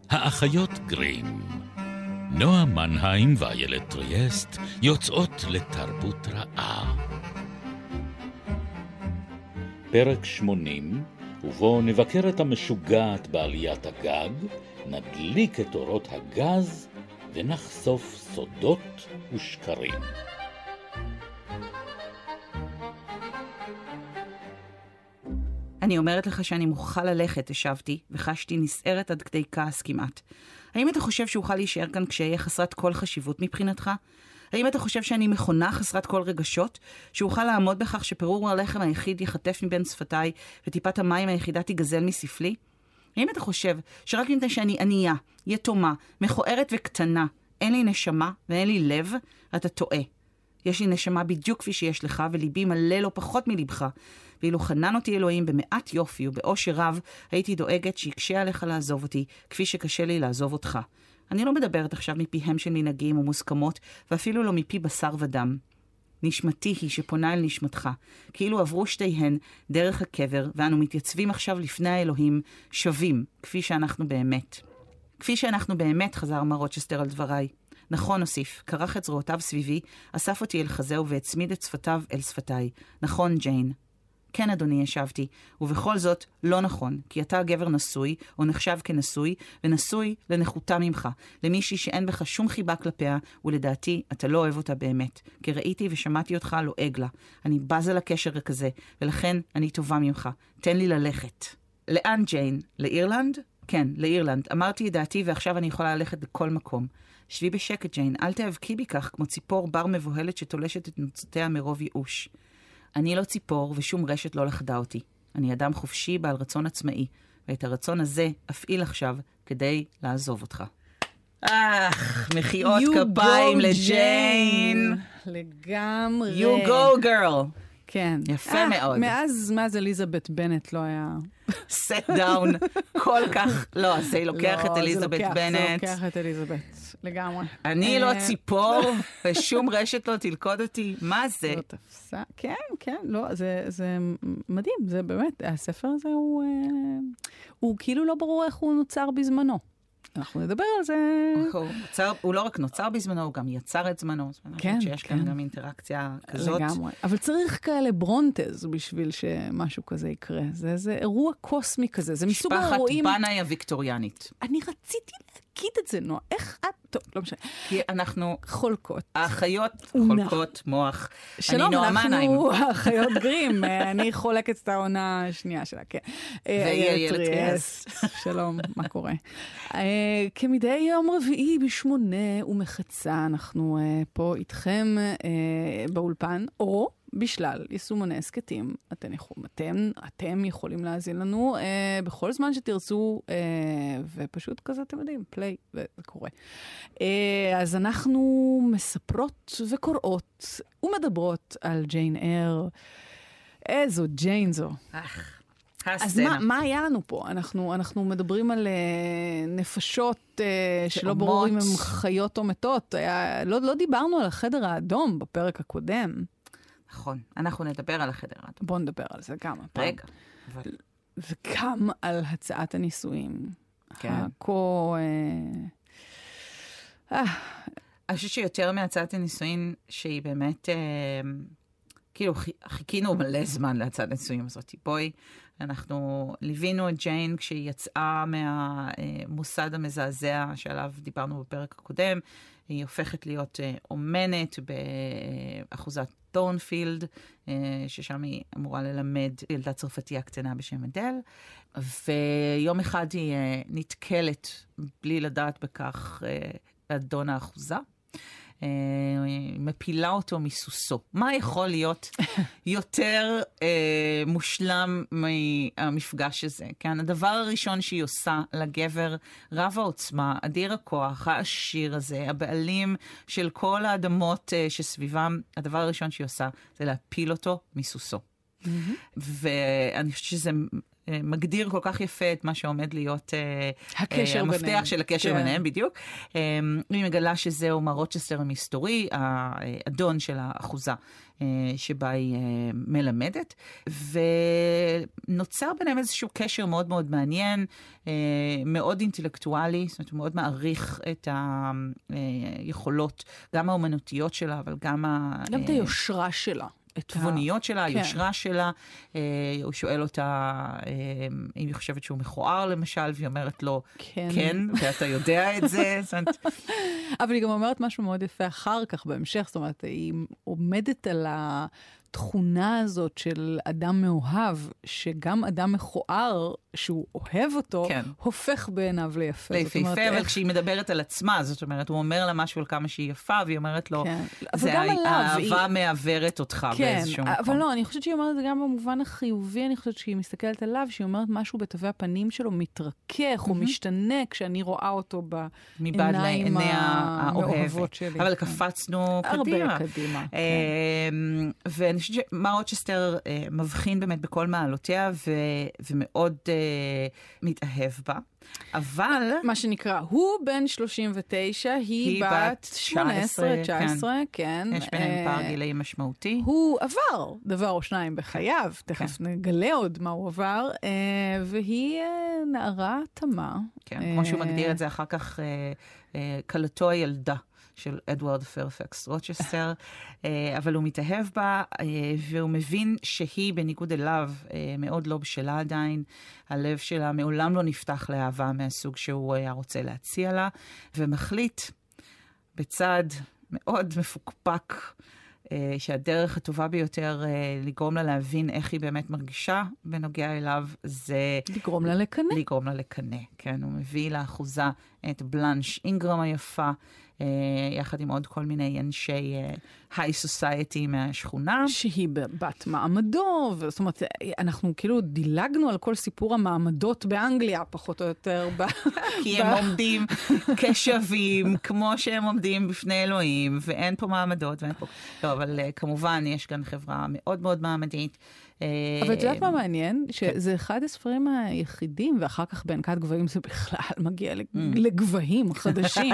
האחיות גרים. נועה מנהיים ואיילת טריאסט יוצאות לתרבות רעה. פרק 80, ובו נבקר את המשוגעת בעליית הגג, נדליק את אורות הגז ונחשוף סודות ושקרים. אני אומרת לך שאני מוכרחה ללכת, השבתי, וחשתי נסערת עד כדי כעס כמעט. האם אתה חושב שאוכל להישאר כאן כשאהיה חסרת כל חשיבות מבחינתך? האם אתה חושב שאני מכונה חסרת כל רגשות? שאוכל לעמוד בכך שפירור הלחם היחיד יחטף מבין שפתיי וטיפת המים היחידה תיגזל מספלי? האם אתה חושב שרק מפני שאני ענייה, יתומה, מכוערת וקטנה, אין לי נשמה ואין לי לב, אתה טועה. יש לי נשמה בדיוק כפי שיש לך, וליבי מלא לא פחות מלבך. ואילו חנן אותי אלוהים במעט יופי ובאושר רב, הייתי דואגת שיקשה עליך לעזוב אותי, כפי שקשה לי לעזוב אותך. אני לא מדברת עכשיו מפיהם של מנהגים ומוסכמות, ואפילו לא מפי בשר ודם. נשמתי היא שפונה אל נשמתך, כאילו עברו שתיהן דרך הקבר, ואנו מתייצבים עכשיו לפני האלוהים, שווים, כפי שאנחנו באמת. כפי שאנחנו באמת, חזר מר רוצ'סטר על דבריי. נכון, הוסיף, קרח את זרועותיו סביבי, אסף אותי אל חזהו והצמיד את שפתיו אל שפתיי. נכון, ג'יין. כן, אדוני, ישבתי, ובכל זאת לא נכון, כי אתה גבר נשוי, או נחשב כנשוי, ונשוי לנחותה ממך, למישהי שאין בך שום חיבה כלפיה, ולדעתי אתה לא אוהב אותה באמת, כי ראיתי ושמעתי אותך לועג לה. אני בזה לקשר כזה, ולכן אני טובה ממך. תן לי ללכת. לאן, ג'יין? לאירלנד? כן, לאירלנד. אמרתי את דעתי, ועכשיו אני יכולה ללכת בכל מקום. שבי בשקט, ג'יין, אל תאבקי בי כך, כמו ציפור בר מבוהלת שתולשת את נוצותיה מרוב ייאוש. אני לא ציפור ושום רשת לא לחדה אותי. אני אדם חופשי בעל רצון עצמאי, ואת הרצון הזה אפעיל עכשיו כדי לעזוב אותך. מחיאות כפיים לג'יין. לגמרי. You go girl. כן. יפה מאוד. מאז אליזבת בנט לא היה... set down כל כך... לא, זה לוקח את אליזבת בנט. זה לוקח את אליזבת, לגמרי. אני לא ציפור, ושום רשת לא תלכוד אותי. מה זה? זאת תפסה. כן, כן, לא, זה מדהים. זה באמת, הספר הזה הוא כאילו לא ברור איך הוא נוצר בזמנו. אנחנו נדבר על זה. הוא לא רק נוצר בזמנו, הוא גם יצר את זמנו. כן, שיש כאן גם אינטראקציה כזאת. לגמרי. אבל צריך כאלה ברונטז בשביל שמשהו כזה יקרה. זה אירוע קוסמי כזה. זה מסוג האירועים... משפחת בנאי הוויקטוריאנית. אני רציתי להגיד את זה, נועה. איך את... טוב, לא משנה. כי אנחנו... חולקות. האחיות חולקות מוח. שלום, אנחנו האחיות גרים. אני חולקת את העונה השנייה שלה, כן. ואיילת טריאסט. שלום, מה קורה? כמדי יום רביעי ב8:30 אנחנו פה איתכם באולפן, או בשלל יישומוני הסקטים. אתם יכולים להאזין לנו בכל זמן שתרצו, ופשוט כזה אתם יודעים, פליי, וזה קורה. אז אנחנו מספרות וקוראות ומדברות על ג'יין אייר. איזו ג'יין זו. אז מה היה לנו פה? אנחנו מדברים על נפשות שלא ברור אם הן חיות או מתות. לא דיברנו על החדר האדום בפרק הקודם. נכון, אנחנו נדבר על החדר האדום. בוא נדבר על זה כמה פעם. רגע. וגם על הצעת הנישואים. כן. אני חושבת שיותר מהצעת הנישואים שהיא באמת... כאילו, חיכינו מלא זמן להצעת הנישואים הזאת. בואי, אנחנו ליווינו את ג'יין כשהיא יצאה מהמוסד המזעזע שעליו דיברנו בפרק הקודם. היא הופכת להיות אומנת באחוזת טורנפילד, ששם היא אמורה ללמד ילדה צרפתייה קטנה בשם אדל. ויום אחד היא נתקלת בלי לדעת בכך אדון האחוזה. מפילה אותו מסוסו. מה יכול להיות יותר מושלם מהמפגש הזה? כן, הדבר הראשון שהיא עושה לגבר רב העוצמה, אדיר הכוח, העשיר הזה, הבעלים של כל האדמות שסביבם, הדבר הראשון שהיא עושה זה להפיל אותו מסוסו. ואני חושבת שזה מגדיר כל כך יפה את מה שעומד להיות המפתח ביניהם. של הקשר ביניהם, בדיוק. היא מגלה שזהו מר רוצ'סטר המסתורי, האדון של האחוזה שבה היא מלמדת, ונוצר ביניהם איזשהו קשר מאוד מאוד מעניין, מאוד אינטלקטואלי, זאת אומרת, הוא מאוד מעריך את היכולות, גם האומנותיות שלה, אבל גם את היושרה שלה. התבוניות שלה, היושרה שלה. הוא שואל אותה אם היא חושבת שהוא מכוער למשל, והיא אומרת לו, כן, ואתה יודע את זה. אבל היא גם אומרת משהו מאוד יפה אחר כך בהמשך, זאת אומרת, היא עומדת על התכונה הזאת של אדם מאוהב, שגם אדם מכוער, שהוא אוהב אותו, הופך בעיניו ליפה. ליפה, אבל כשהיא מדברת על עצמה, זאת אומרת, הוא אומר לה משהו על כמה שהיא יפה, והיא אומרת לו, זה האהבה מעברת אותך באיזשהו מקום. אבל לא, אני חושבת שהיא אומרת את זה גם במובן החיובי, אני חושבת שהיא מסתכלת עליו, שהיא אומרת משהו בתווי הפנים שלו מתרכך או משתנה, כשאני רואה אותו בעיניים המאוהבות שלי. אבל קפצנו קדימה. הרבה קדימה. ואני חושבת שמר רוצ'סטר מבחין באמת בכל מעלותיה, ומאוד מתאהב בה. אבל מה שנקרא, הוא בן 39, היא בת 18, 19, כן. יש ביניהם פער גילי משמעותי. הוא עבר דבר או שניים בחייו, תכף נגלה עוד מה הוא עבר, והיא נערה תמה. כן, כמו שהוא מגדיר את זה אחר כך, קלתו הילדה של אדוארד פרפקס רוצ'סטר, אבל הוא מתאהב בה, והוא מבין שהיא בניגוד אליו מאוד לא בשלה עדיין, הלב שלה מעולם לא נפתח לאהבה מהסוג שהוא היה רוצה להציע לה, ומחליט בצד מאוד מפוקפק, שהדרך הטובה ביותר לגרום לה להבין איך היא באמת מרגישה בנוגע אליו, זה לגרום לה לקנה. לגרום לה לקנה, כן. הוא מביא לאחוזה את בלנש אינגרם היפה, יחד עם עוד כל מיני אנשי היי סוסייטי מהשכונה. שהיא בת מעמדו, זאת אומרת, אנחנו כאילו דילגנו על כל סיפור המעמדות באנגליה, פחות או יותר. כי הם עומדים כשווים, כמו שהם עומדים בפני אלוהים, ואין פה מעמדות, ואין פה... לא, אבל כמובן יש כאן חברה מאוד מאוד מעמדית. אבל את יודעת מה מעניין? שזה אחד הספרים היחידים, ואחר כך בענקת גבהים זה בכלל מגיע לגבהים חדשים,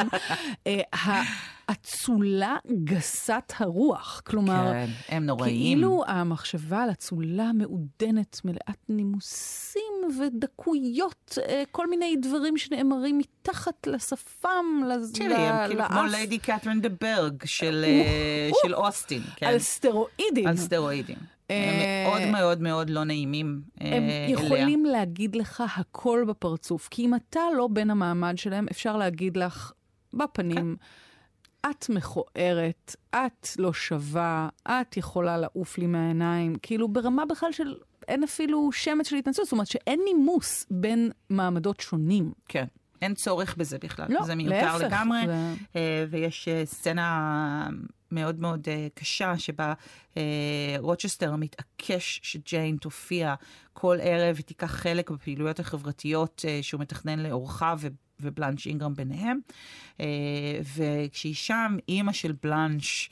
האצולה גסת הרוח. כלומר, כן, הם נוראים. כאילו המחשבה על אצולה מעודנת, מלאת נימוסים ודקויות, כל מיני דברים שנאמרים מתחת לשפם, תראי, הם כאילו כמו ליידי קתרין דה ברג של אוסטין. על סטרואידים. על סטרואידים. הם מאוד מאוד מאוד לא נעימים אליה. הם יכולים להגיד לך הכל בפרצוף, כי אם אתה לא בין המעמד שלהם, אפשר להגיד לך בפנים, את מכוערת, את לא שווה, את יכולה לעוף לי מהעיניים, כאילו ברמה בכלל של, אין אפילו שמץ של התנצלות, זאת אומרת שאין נימוס בין מעמדות שונים. כן. אין צורך בזה בכלל. לא, זה מיותר לגמרי. ויש סצנה מאוד מאוד קשה, שבה רוצ'סטר מתעקש שג'יין תופיע כל ערב ותיקח חלק בפעילויות החברתיות שהוא מתכנן לאורחה ובלנש אינגרם ביניהם. וכשהיא שם, אימא של בלנש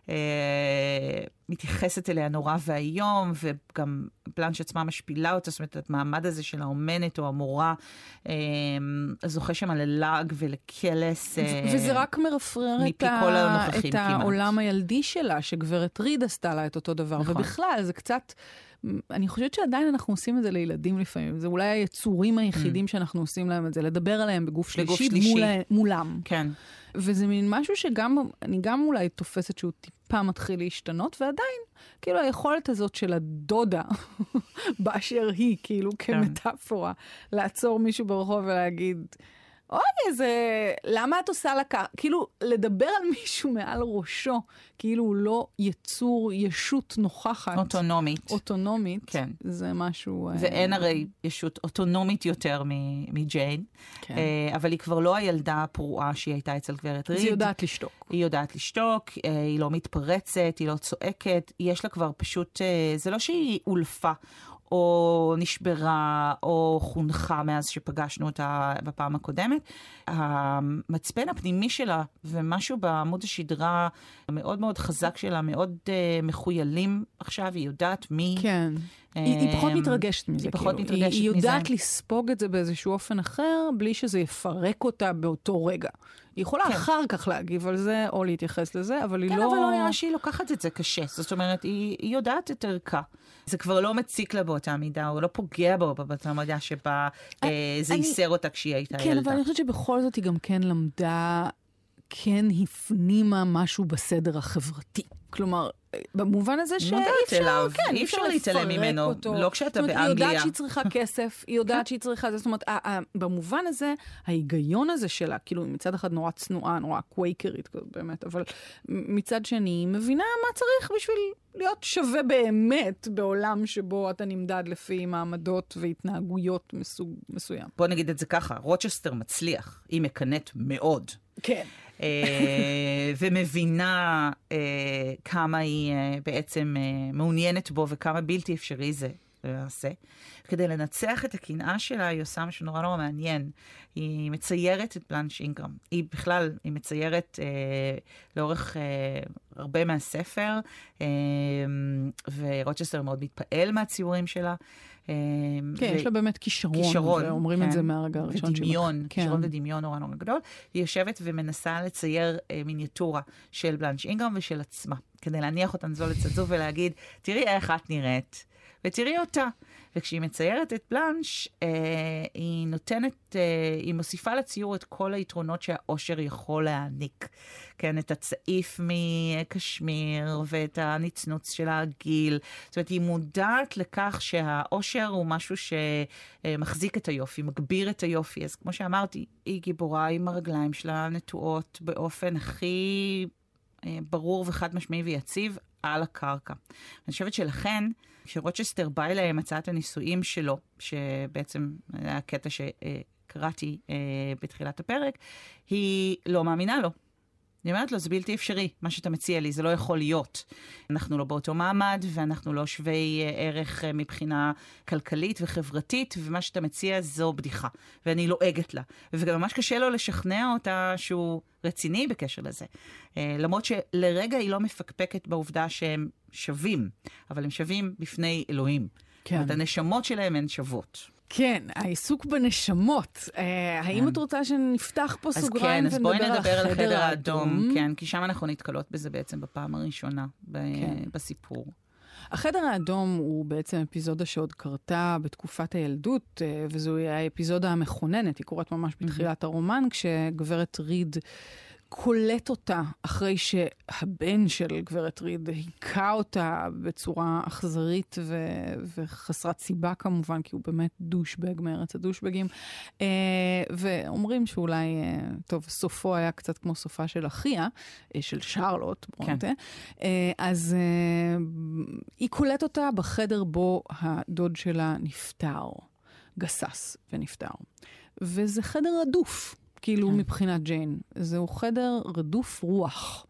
מתייחסת אליה נורא והיום, וגם בלנש עצמה משפילה אותה, זאת אומרת, את המעמד הזה של האומנת או המורה, זוכה שם ללעג ולקלס. וזה רק מרפרר את העולם הילדי שלה, שגברת ריד עשתה לה את אותו דבר. נכון. ובכלל, זה קצת... אני חושבת שעדיין אנחנו עושים את זה לילדים לפעמים. זה אולי היצורים היחידים שאנחנו עושים להם את זה, לדבר עליהם בגוף שלישי מולם. כן. וזה מין משהו שגם, אני גם אולי תופסת שהוא טיפה מתחיל להשתנות, ועדיין, כאילו היכולת הזאת של הדודה, באשר היא, כאילו כמטאפורה, לעצור מישהו ברחוב ולהגיד, אוי, למה את עושה לה כך? כאילו, לדבר על מישהו מעל ראשו, כאילו הוא לא יצור, ישות נוכחת. אוטונומית. כן. זה משהו... ואין הרי ישות אוטונומית יותר מג'יין. כן. אבל היא כבר לא הילדה הפרועה שהיא הייתה אצל גברת ריד. היא יודעת לשתוק. היא יודעת לשתוק, היא לא מתפרצת, היא לא צועקת. יש לה כבר פשוט... זה לא שהיא אולפה, או נשברה, או חונכה מאז שפגשנו אותה בפעם הקודמת. המצפן הפנימי שלה, ומשהו בעמוד השדרה מאוד מאוד חזק שלה, מאוד מחוילים עכשיו, היא יודעת מי... כן. היא פחות מתרגשת מזה. היא פחות מתרגשת מזה. היא יודעת לספוג את זה באיזשהו אופן אחר, בלי שזה יפרק אותה באותו רגע. היא יכולה אחר כך להגיב על זה, או להתייחס לזה, אבל היא לא... כן, אבל לא נראה שהיא לוקחת את זה קשה. זאת אומרת, היא יודעת את ערכה. זה כבר לא מציק לה באותה מידה, או לא פוגע באותה מידה שבה זה ייסר אותה כשהיא הייתה ילדה. כן, אבל אני חושבת שבכל זאת היא גם כן למדה, כן הפנימה משהו בסדר החברתי. כלומר, במובן הזה אי אפשר להתעלם ממנו, לא כשאתה באנגליה. היא יודעת שהיא צריכה כסף, היא יודעת שהיא צריכה, זאת אומרת, במובן הזה, ההיגיון הזה שלה, כאילו מצד אחד נורא צנועה, נורא קווייקרית, באמת, אבל מצד שני, היא מבינה מה צריך בשביל להיות שווה באמת בעולם שבו אתה נמדד לפי מעמדות והתנהגויות מסוג מסוים. בוא נגיד את זה ככה, רוצ'סטר מצליח, היא מקנאת מאוד. כן. ומבינה כמה היא בעצם מעוניינת בו וכמה בלתי אפשרי זה לעשה. כדי לנצח את הקנאה שלה, היא עושה משהו נורא נורא מעניין. היא מציירת את בלנש אינגרם. היא בכלל, היא מציירת לאורך הרבה מהספר, ורוצ'סטר מאוד מתפעל מהציורים שלה. כן, יש לה באמת כישרון, ואומרים את זה מהרגע הראשון שלו. ודמיון, כישרון ודמיון נורא נורא גדול. היא יושבת ומנסה לצייר מיניאטורה של בלנש אינגרם ושל עצמה, כדי להניח אותן זו לצד זו ולהגיד, תראי איך את נראית, ותראי אותה. וכשהיא מציירת את בלנש, היא נותנת, היא מוסיפה לציור את כל היתרונות שהאושר יכול להעניק. כן, את הצעיף מקשמיר, ואת הנצנוץ של הגיל. זאת אומרת, היא מודעת לכך שהאושר הוא משהו שמחזיק את היופי, מגביר את היופי. אז כמו שאמרתי, היא גיבורה עם הרגליים שלה נטועות באופן הכי ברור וחד משמעי ויציב על הקרקע. אני חושבת שלכן, כשרוצ'סטר בא אליה עם הצעת הנישואים שלו, שבעצם היה הקטע שקראתי בתחילת הפרק, היא לא מאמינה לו. אני אומרת לו, זה בלתי אפשרי, מה שאתה מציע לי, זה לא יכול להיות. אנחנו לא באותו מעמד, ואנחנו לא שווי ערך מבחינה כלכלית וחברתית, ומה שאתה מציע זו בדיחה, ואני לועגת לה. וגם ממש קשה לו לשכנע אותה שהוא רציני בקשר לזה. למרות שלרגע היא לא מפקפקת בעובדה שהם שווים, אבל הם שווים בפני אלוהים. כן. את הנשמות שלהם הן שוות. כן, העיסוק בנשמות. האם את רוצה שנפתח פה סוגריים ונדבר על החדר האדום? אז בואי נדבר על החדר האדום, כן, כי שם אנחנו נתקלות בזה בעצם בפעם הראשונה בסיפור. החדר האדום הוא בעצם אפיזודה שעוד קרתה בתקופת הילדות, וזו האפיזודה המכוננת, היא קוראת ממש בתחילת הרומן, כשגברת ריד קולט אותה אחרי שהבן של גברת ריד היכה אותה בצורה אכזרית וחסרת סיבה כמובן, כי הוא באמת דושבג מארץ הדושבגים. ואומרים שאולי, טוב, סופו היה קצת כמו סופה של אחיה, של שרלוט, ברונטה. אז היא קולט אותה בחדר בו הדוד שלה נפטר, גסס ונפטר. וזה חדר רדוף. כאילו מבחינת ג'יין. זהו חדר רדוף רוח.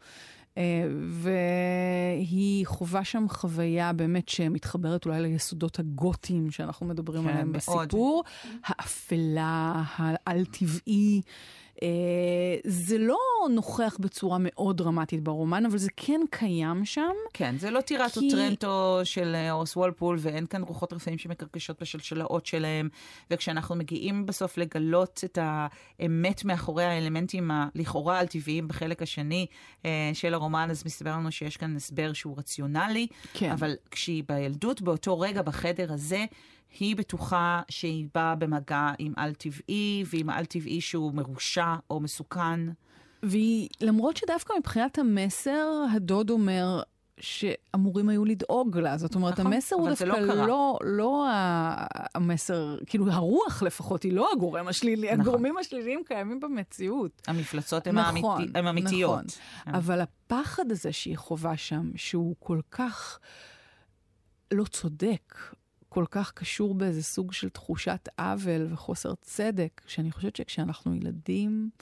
והיא חובה שם חוויה באמת שמתחברת אולי ליסודות הגותיים שאנחנו מדברים עליהם בסיפור. האפלה, העל-טבעי. זה לא נוכח בצורה מאוד דרמטית ברומן, אבל זה כן קיים שם. כן, זה לא טירת וטרנטו של הורס וולפול, ואין כאן רוחות רפאים שמקרקשות בשלשלאות שלהם, וכשאנחנו מגיעים בסוף לגלות את האמת מאחורי האלמנטים הלכאורה על-טבעיים בחלק השני של הרומן, אז מסתבר לנו שיש כאן הסבר שהוא רציונלי, כן. אבל כשהיא בילדות, באותו רגע בחדר הזה, היא בטוחה שהיא באה במגע עם על-טבעי, ועם על-טבעי שהוא מרושע או מסוכן. והיא, למרות שדווקא מבחינת המסר, הדוד אומר שאמורים היו לדאוג לה. זאת אומרת, נכון, המסר הוא דווקא לא המסר, כאילו הרוח לפחות היא לא הגורם השלילי. נכון. הגורמים השליליים קיימים במציאות. המפלצות הן אמיתיות. נכון. אבל הפחד הזה שהיא חובה שם, שהוא כל כך לא צודק, כל כך קשור באיזה סוג של תחושת עוול וחוסר צדק, שאני חושבת שכשאנחנו ילדים,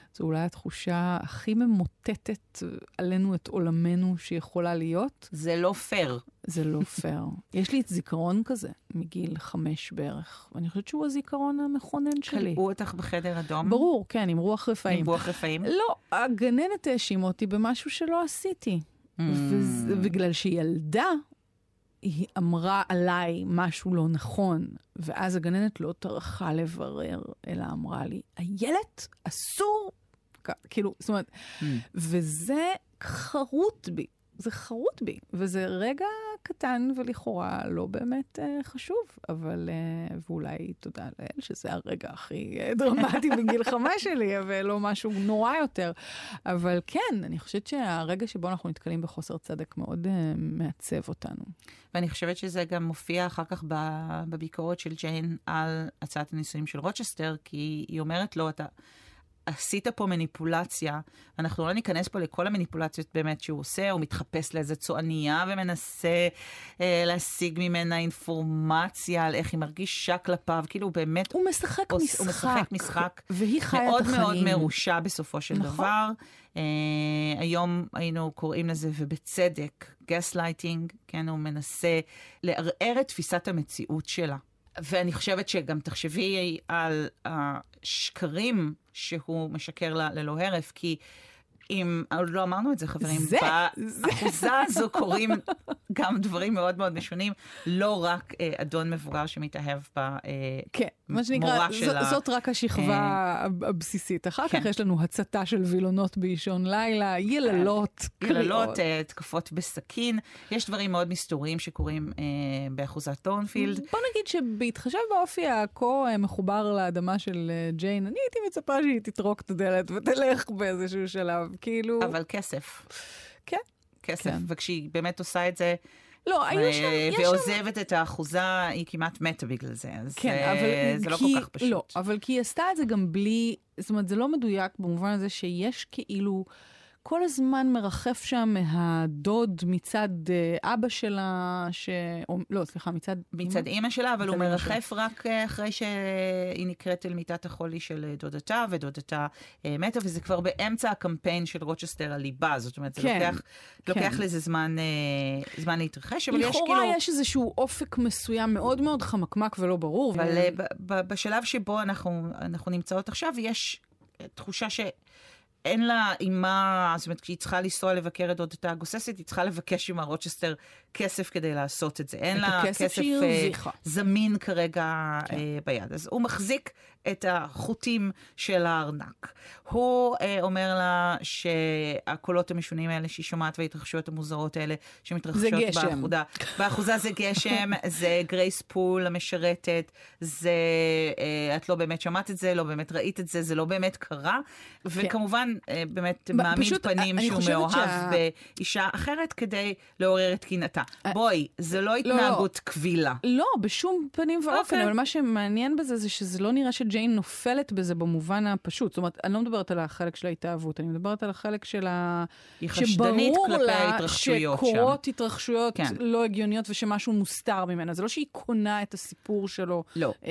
זו אולי התחושה הכי ממוטטת עלינו את עולמנו שיכולה להיות. זה לא פייר. זה לא פייר. יש לי את זיכרון כזה, מגיל 5 בערך, ואני חושבת שהוא הזיכרון המכונן שלי. קלעו אותך בחדר אדום? ברור, כן, עם רוח רפאים. עם רוח רפאים? לא, הגננת האשימה אותי במשהו שלא עשיתי. ובגלל שהיא ילדה, היא אמרה עליי משהו לא נכון, ואז הגננת לא טרחה לברר, אלא אמרה לי, הילד אסור, כאילו, זאת אומרת, וזה חרוט בי, זה חרוט בי, וזה רגע קטן ולכאורה לא באמת חשוב, אבל, ואולי תודה לאל שזה הרגע הכי דרמטי בגיל 5 שלי, ולא משהו נורא יותר. אבל כן, אני חושבת שהרגע שבו אנחנו נתקלים בחוסר צדק מאוד מעצב אותנו. ואני חושבת שזה גם מופיע אחר כך בביקורת של ג'יין על הצעת הנישואים של רוצ'סטר, כי היא אומרת לו, אתה עשית פה מניפולציה, אנחנו לא ניכנס פה לכל המניפולציות באמת שהוא עושה, הוא מתחפש לאיזה צוענייה ומנסה להשיג ממנה אינפורמציה על איך היא מרגישה כלפיו, כאילו הוא באמת... הוא משחק משחק. הוא משחק משחק. והיא חיה את החיים. מאוד מאוד מרושע בסופו של דבר. היום היינו קוראים לזה, ובצדק, גסלייטינג, כן, הוא מנסה לערער את תפיסת המציאות שלה. ואני חושבת שגם תחשבי על השקרים שהוא משקר ללא הרף, כי אם, לא אמרנו את זה חברים, באחוזה הזו קוראים גם דברים מאוד מאוד משונים, לא רק אדון מבוגר שמתאהב במורה שלה. זאת רק השכבה הבסיסית. אחר כך יש לנו הצתה של וילונות באישון לילה, יללות, יללות, תקפות בסכין. יש דברים מאוד מסתוריים שקורים באחוזת טורנפילד. בוא נגיד שבהתחשב באופי הכה מחובר לאדמה של ג'יין, אני הייתי מצפה שהיא תטרוק את הדלת ותלך באיזשהו שלב. כאילו... אבל כסף. כן. כסף. כן. וכשהיא באמת עושה את זה, לא, ועוזבת את האחוזה, היא כמעט מתה בגלל זה. אז כן, אבל זה לא כל כך פשוט. לא, אבל כי היא עשתה את זה גם בלי, זאת אומרת, זה לא מדויק במובן הזה שיש כאילו... כל הזמן מרחף שם מהדוד מצד אבא שלה, לא, סליחה, מצד אמא שלה, אבל הוא מרחף רק אחרי שהיא נקראת אל מיטת החולי של דודתה, ודודתה מתה, וזה כבר באמצע הקמפיין של רוצ'סטר הליבה, זאת אומרת, זה לוקח לזה זמן להתרחש, אבל יש כאילו... לכאורה יש איזשהו אופק מסוים מאוד מאוד חמקמק ולא ברור. אבל בשלב שבו אנחנו נמצאות עכשיו, יש תחושה ש... אין לה אימה, זאת אומרת, כשהיא צריכה לנסוע לבקר את דודתה הגוססת, היא צריכה לבקש עם רוצ'סטר כסף כדי לעשות את זה. אין לה כסף זמין כרגע ביד. אז הוא מחזיק את החוטים של הארנק. הוא אומר לה שהקולות המשונים האלה שהיא שומעת וההתרחשויות המוזרות האלה שמתרחשות באחוזה זה גשם, זה גרייס פול המשרתת, זה, את לא באמת שמעת את זה, לא באמת ראית את זה, זה לא באמת קרה, וכמובן באמת מעמיד פנים שהוא מאוהב באישה אחרת כדי לעורר את קנאתה. בואי, זה לא התנהגות קבילה. לא, בשום פנים ואופן, אבל מה שמעניין בזה זה שזה לא נראה שג'יין נופלת בזה במובן הפשוט. זאת אומרת, אני לא מדברת על החלק של ההתאהבות, אני מדברת על החלק של היא חשדנית כלפי ההתרחשויות שם. שקורות התרחשויות לא הגיוניות ושמשהו מוסתר ממנה. זה לא שהיא קונה את הסיפור שלו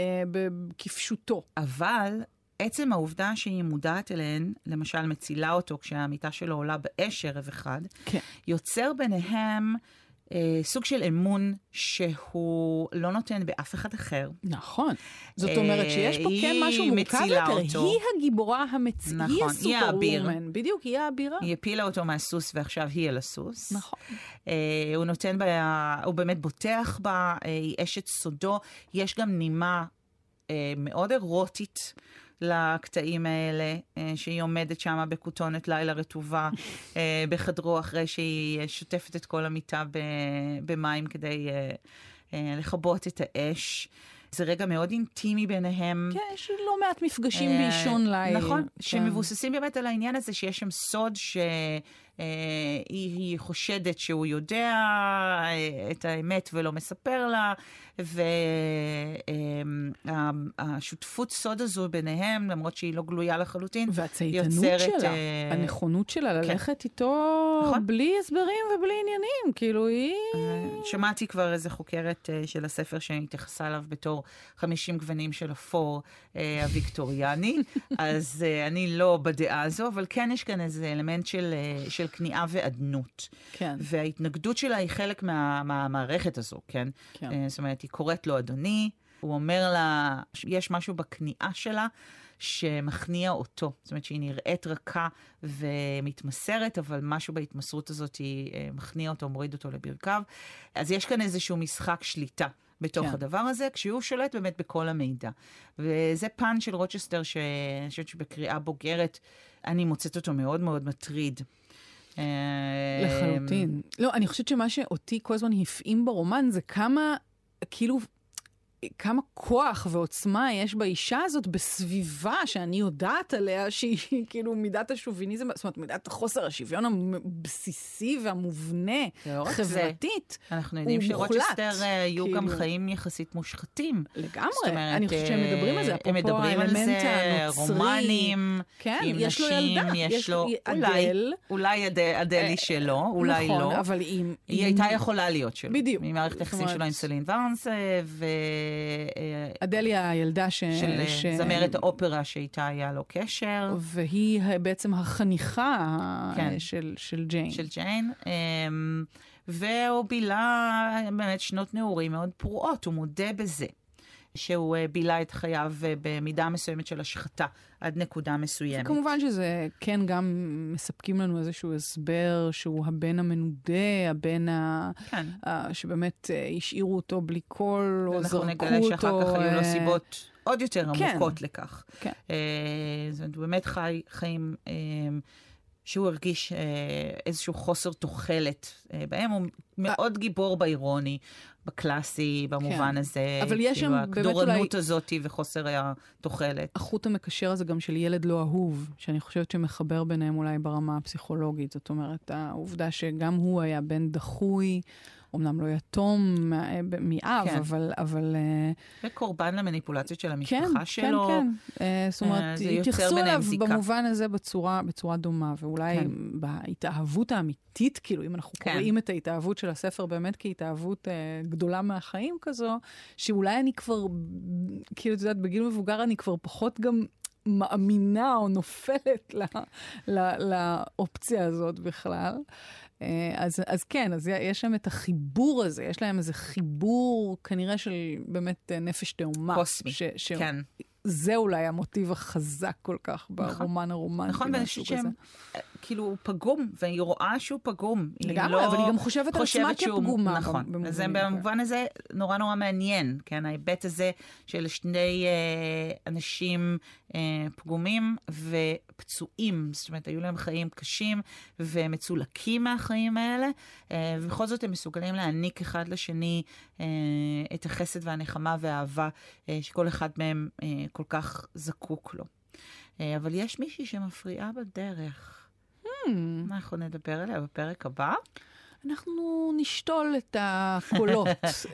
כפשוטו. אבל... עצם העובדה שהיא מודעת אליהן, למשל מצילה אותו כשהמיטה שלו עולה באש ערב אחד, יוצר ביניהם סוג של אמון שהוא לא נותן באף אחד אחר. נכון. זאת אומרת שיש פה כן משהו מורכב יותר. היא הגיבורה נכון, היא הסופרוומן. בדיוק, היא האבירה. היא הפילה אותו מהסוס ועכשיו היא על הסוס. נכון. הוא נותן בה, הוא באמת בוטח בה, היא אשת סודו. יש גם נימה מאוד אירוטית לקטעים האלה, שהיא עומדת שם בכותונת לילה רטובה בחדרו אחרי שהיא שוטפת את כל המיטה במים כדי לכבות את האש. זה רגע מאוד אינטימי ביניהם. כן, יש לא מעט מפגשים באישון לילה. נכון, שמבוססים באמת על העניין הזה שיש שם סוד היא חושדת שהוא יודע את האמת ולא מספר לה, והשותפות סוד הזו ביניהם, למרות שהיא לא גלויה לחלוטין, והצייתנות שלה, הנכונות שלה ללכת איתו בלי הסברים ובלי עניינים, כאילו היא... שמעתי כבר איזה חוקרת של הספר שהתייחסה עליו בתור 50 גוונים של אפור הוויקטוריאני, אז אני לא בדעה הזו, אבל כן יש כאן איזה אלמנט של כניעה ועדנות. כן. וההתנגדות שלה היא חלק מהמערכת הזו, כן? זאת אומרת, היא קוראת לו אדוני, הוא אומר לה, יש משהו בכניעה שלה שמכניע אותו. זאת אומרת שהיא נראית רכה ומתמסרת, אבל משהו בהתמסרות הזאת היא מכניע אותו, מוריד אותו לברכיו. אז יש כאן איזשהו משחק שליטה בתוך הדבר הזה, כשהוא שולט באמת בכל המידע. וזה פן של רוצ'סטר שאני חושבת שבקריאה בוגרת, אני מוצאת אותו מאוד מאוד מטריד. לחלוטין. לא, אני חושבת שמה שאותי כל הזמן הפעים ברומן, זה כמה, כאילו, כמה כוח ועוצמה יש באישה הזאת בסביבה שאני יודעת עליה שהיא כאילו מידת השוביניזם, זאת אומרת מידת חוסר השוויון הבסיסי והמובנה חברתית. אנחנו יודעים שרוצ'סטר היו גם חיים יחסית מושחתים. לגמרי, אני חושבת שהם מדברים על זה, אפרופו האלמנט הנוצרי. רומנים, כן, עם יש לו נשים, ילדה, יש לו אדל. אולי אדלי שלו, אולי לא. נכון, אבל היא הייתה יכולה להיות שלו. בדיוק. ממערכת היחסים שלו עם סלין וארנס, אדליה הילדה של זמרת האופרה שאיתה היה לו קשר. והיא בעצם החניכה של ג'יין. של ג'יין. והוא בילה באמת שנות נעורים מאוד פרועות, הוא מודה בזה. שהוא בילה את חייו במידה מסוימת של השחתה עד נקודה מסוימת. כמובן שזה כן גם מספקים לנו איזשהו הסבר שהוא הבן המנודה, הבן שבאמת השאירו אותו בלי קול, או זרקו אותו. אנחנו נגלה שאחר כך היו לו סיבות עוד יותר עמוקות לכך. כן. זאת אומרת, באמת חיים שהוא הרגיש איזשהו חוסר תוחלת בהם, הוא מאוד גיבור באירוני, בקלאסי, במובן הזה. אבל יש שם באמת אולי... הקדורנות הזאת וחוסר התוחלת. החוט המקשר הזה גם של ילד לא אהוב, שאני חושבת שמחבר ביניהם אולי ברמה הפסיכולוגית. זאת אומרת, העובדה שגם הוא היה בן דחוי, אמנם לא יתום מאב, אבל... וקורבן למניפולציות של המשפחה שלו. כן. זאת אומרת, התייחסו אליו במובן הזה בצורה דומה, ואולי בהתאהבות האמיתית, כאילו, אם אנחנו קוראים את ההתאהבות של הספר באמת כהתאהבות גדולה מהחיים כזו, שאולי אני כבר, כאילו, את יודעת, בגיל מבוגר אני כבר פחות גם מאמינה או נופלת לאופציה הזאת בכלל. אז כן, אז יש להם את החיבור הזה, יש להם איזה חיבור כנראה של באמת נפש תאומה. קוסמי, כן. זה אולי המוטיב החזק כל כך ברומן הרומנטי. נכון, ואני חושבת שהם, כאילו, הוא פגום, והיא רואה שהוא פגום. לגמרי, אבל היא גם חושבת על עצמה כפגומה. נכון, אז במובן הזה נורא נורא מעניין, כן, ההיבט הזה של שני אנשים פגומים ופצועים, זאת אומרת, היו להם חיים קשים ומצולקים מהחיים האלה, ובכל זאת הם מסוגלים להעניק אחד לשני את החסד והנחמה והאהבה שכל אחד מהם כל כך זקוק לו. אבל יש מישהי שמפריעה בדרך. אנחנו נדבר עליה בפרק הבא. אנחנו נשתול את הקולות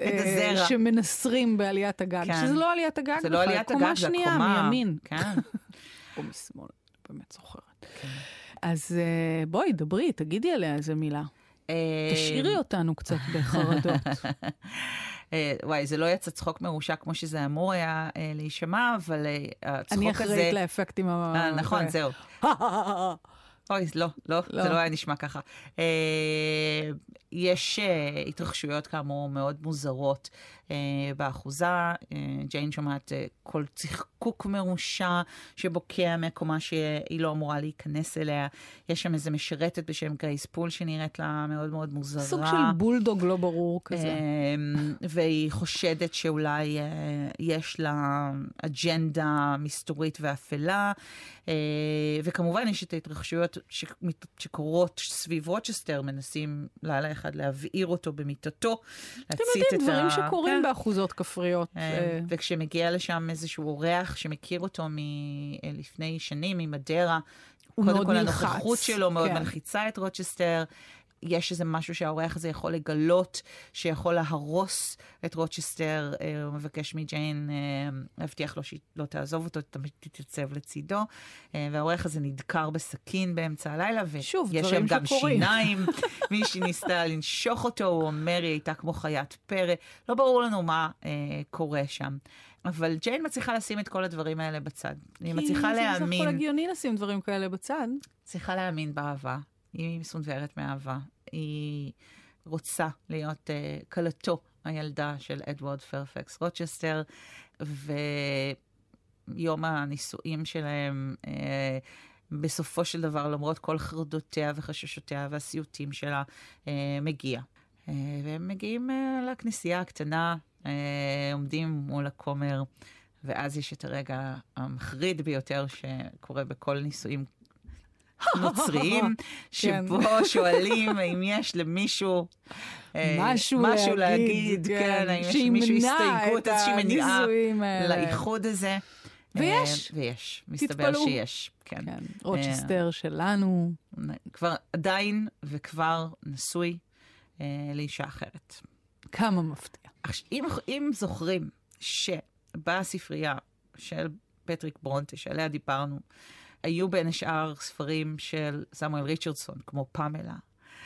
שמנסרים בעליית הגג. שזה לא עליית הגג, זה לא עליית הגג, קומה שנייה מימין. כן. או משמאל, באמת זוכרת. אז בואי, דברי, תגידי עליה איזה מילה. תשאירי אותנו קצת בחרדות. וואי, זה לא יצא צחוק מרושע כמו שזה אמור היה להישמע, אבל הצחוק הזה... אני אחראית לאפקטים. נכון, זהו. אוי, לא, זה לא היה נשמע ככה. יש התרחשויות כאמור מאוד מוזרות באחוזה. ג'יין שומעת כל צחקוק מרושע שבוקע מקומה שהיא לא אמורה להיכנס אליה. יש שם איזה משרתת בשם גרייס פול שנראית לה מאוד מאוד מוזרה. סוג של בולדוג לא ברור כזה. והיא חושדת שאולי יש לה אג'נדה מסתורית ואפלה. וכמובן יש את ההתרחשויות טרגדיות שקורות סביב רוצ'סטר, מנסים לילה אחד להבעיר אותו במיטתו, אתם יודעים, דברים שקורים באחוזות כפריות. וכשמגיע לשם איזשהו אורח שמכיר אותו לפני שנים, ממדרה, קודם כל הנוכחות שלו מאוד מלחיצה את רוצ'סטר, יש איזה משהו שהאורח הזה יכול לגלות, שיכול להרוס את רוצ'סטר, הוא מבקש מג'יין להבטיח לו שהיא לא תעזוב אותו, תמיד תתייצב לצידו, והאורח הזה נדקר בסכין באמצע הלילה, ויש שם גם שיניים, מישהי ניסתה לנשוך אותו, הוא אומר, היא הייתה כמו חיית פרא, לא ברור לנו מה קורה שם. אבל ג'יין מצליחה לשים את כל הדברים האלה בצד. היא מצליחה להאמין. זה יכול הגיוני לשים דברים כאלה בצד. צריכה להאמין באהבה. היא מסונוורת מאהבה. היא רוצה להיות קלתו, הילדה של אדוארד פרפקס רוצ'סטר, ויום הנישואים שלהם, בסופו של דבר, למרות כל חרדותיה וחששותיה והסיוטים שלה, מגיע. והם מגיעים לכנסייה הקטנה, עומדים מול הכומר, ואז יש את הרגע המחריד ביותר שקורה בכל נישואים נוצריים, שבו שואלים אם יש למישהו משהו להגיד, האם יש מישהו הסתייגות, איזושהי מניעה לאיחוד הזה. ויש, מסתבר שיש. רוצ'סטר שלנו. כבר עדיין וכבר נשוי לאישה אחרת. כמה מפתיע. אם זוכרים שבספרייה של פטריק ברונטה, שעליה דיברנו, היו בין השאר ספרים של סמואל ריצ'רדסון, כמו פמלה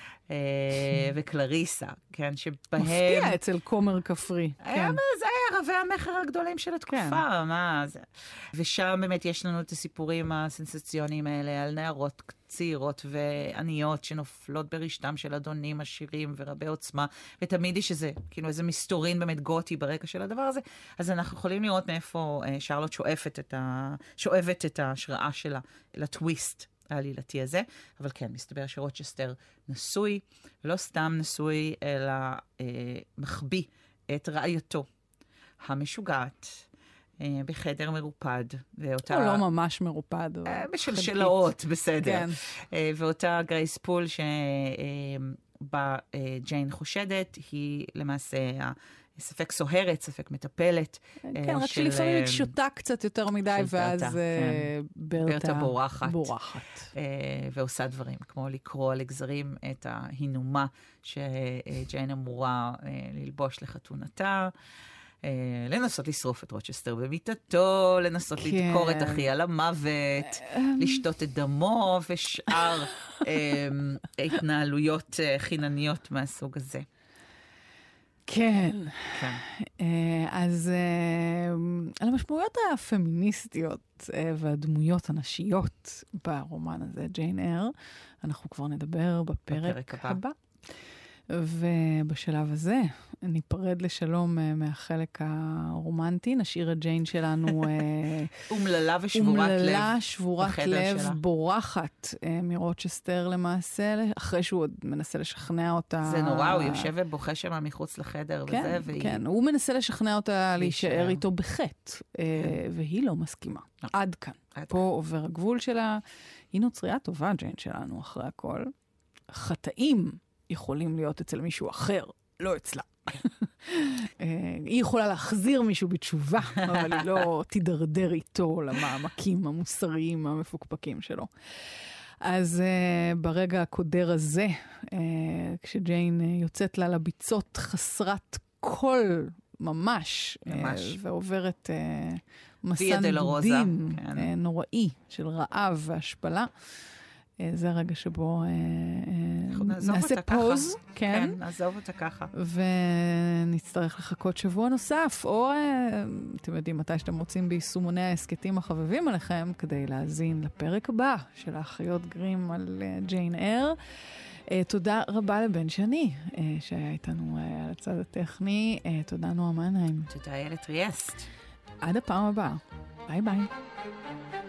וקלריסה, כן, שבהם... מפתיע אצל כומר כפרי. זה היה רבי המחר הגדולים של התקופה, מה זה? ושם באמת יש לנו את הסיפורים הסנסציוניים האלה, על נערות צעירות ועניות שנופלות ברשתם של אדונים עשירים ורבי עוצמה, ותמיד יש איזה, כאילו איזה מסתורין באמת גותי ברקע של הדבר הזה, אז אנחנו יכולים לראות מאיפה שרלוט שואבת את ההשראה שלה לטוויסט העלילתי הזה, אבל כן, מסתבר שרוצ'סטר נשוי, ולא סתם נשוי, אלא מחביא את רעייתו המשוגעת, בחדר מרופד. הוא לא ממש מרופד. בשלשלאות, בסדר. ואותה גרייס פול שבה ג'יין חושדת, היא למעשה ספק סוהרת, ספק מטפלת. כן, רק שלפעמים היא שותה קצת יותר מדי, ואז ברטה בורחת. ועושה דברים, כמו לקרוא לגזרים את ההינומה שג'יין אמורה ללבוש לחתונתה. לנסות לשרוף את רוצ'סטר במיטתו, לנסות לדקור את אחיה למוות, לשתות את דמו ושאר התנהלויות חינניות מהסוג הזה. כן. אז על המשמעויות הפמיניסטיות והדמויות הנשיות ברומן הזה, ג'יין אייר, אנחנו כבר נדבר בפרק הבא. ובשלב הזה ניפרד לשלום מהחלק הרומנטי, נשאיר את ג'יין שלנו אומללה שבורת לב, בורחת מרוצ'סטר למעשה, אחרי שהוא עוד מנסה לשכנע אותה. זה נורא, הוא יושב ובוכה שם מחוץ לחדר כן, וזה. כן, הוא מנסה לשכנע אותה להישאר איתו בחטא, והיא לא מסכימה. עד כאן. פה עובר הגבול שלה. היא נוצריה טובה, ג'יין שלנו, אחרי הכל. חטאים יכולים להיות אצל מישהו אחר, לא אצלה. היא יכולה להחזיר מישהו בתשובה, אבל היא לא תדרדר איתו למעמקים המוסריים המפוקפקים שלו. אז ברגע הקודר הזה, כשג'יין יוצאת לה לביצות חסרת כל ממש, ועוברת מסע נדודים נוראי של רעב והשפלה, זה הרגע שבו נעשה פוז. כן, נעזוב אותה ככה. ונצטרך לחכות שבוע נוסף, או אתם יודעים, מתי שאתם רוצים ביישומוני ההסקטים החבבים עליכם, כדי להזין לפרק הבא של האחיות גרים על ג'יין אייר. תודה רבה לבן שני, שהיה איתנו על הצד הטכני. תודה נועה מנהיים. תודה איילת ריאסט. עד הפעם הבאה. ביי ביי.